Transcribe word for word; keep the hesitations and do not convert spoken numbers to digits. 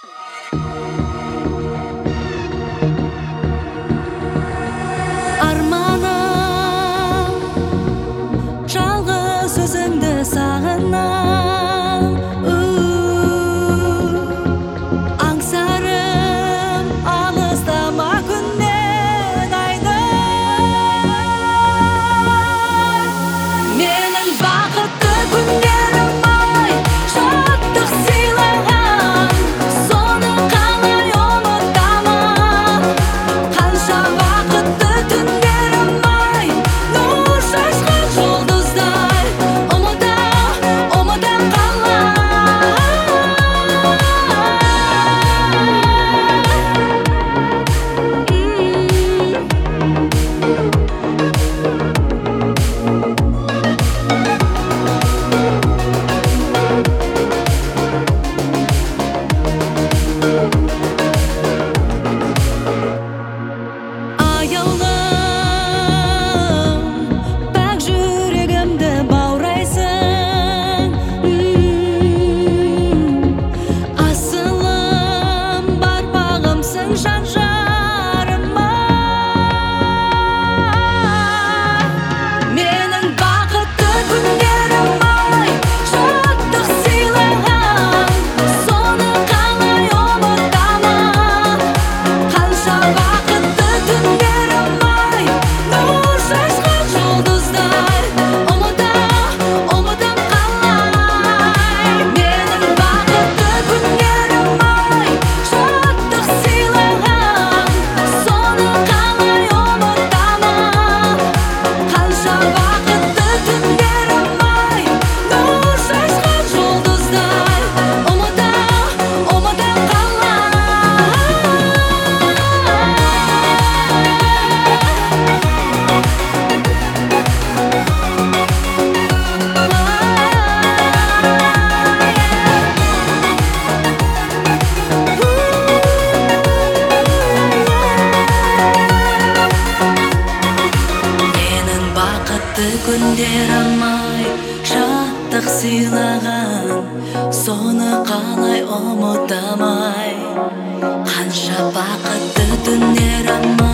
Арманым жалғыз өзіңді сағынам, аңсарым алыстама күннен айды. Менің бақытты күндерім ай, шаттық сыйлаған, соны қалай ұмытамын. Қанша бақытты түндерім ай, нұр шашқан жұлдыздай, ұмыта, ұмыта қалай. Аяулым, пәк жүрегімді баурайсың, асылым, бар бағымсың жан жарыма. Менің бақытты күндерім ай, шаттық сыйлаған, соны қалай ұмытамын. Қанша бақытты түндерім ай, нұр шашқан жұлдыздай, ұмыта, ұмытам қалай. Менің бақытты күндерім ай, шаттық сыйлаған, соны қалай ұмытамын. Қанша бақытты түндерім ай, нұр шашқан жұлдыздай, ұмыта, ұмытам Менің бақытты күндерім ай, шаттық сыйлаған, соны қалай ұмытамай. Қанша бақытты түндерім ай.